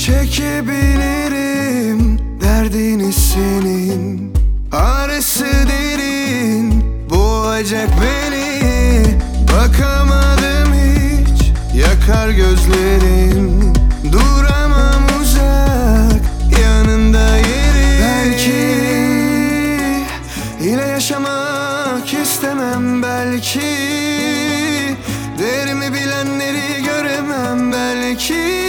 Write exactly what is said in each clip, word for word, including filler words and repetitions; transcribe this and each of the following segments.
Çekebilirim derdini senin, ağrısı derin, boğacak beni. Bakamadım hiç, yakar gözlerin, duramam uzak, yanında yerim. Belki yine yaşamak istemem, belki değerimi bilenleri göremem, belki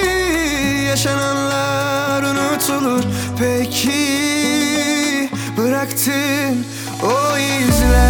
yaşananlar unutulur. Peki bıraktın o izler.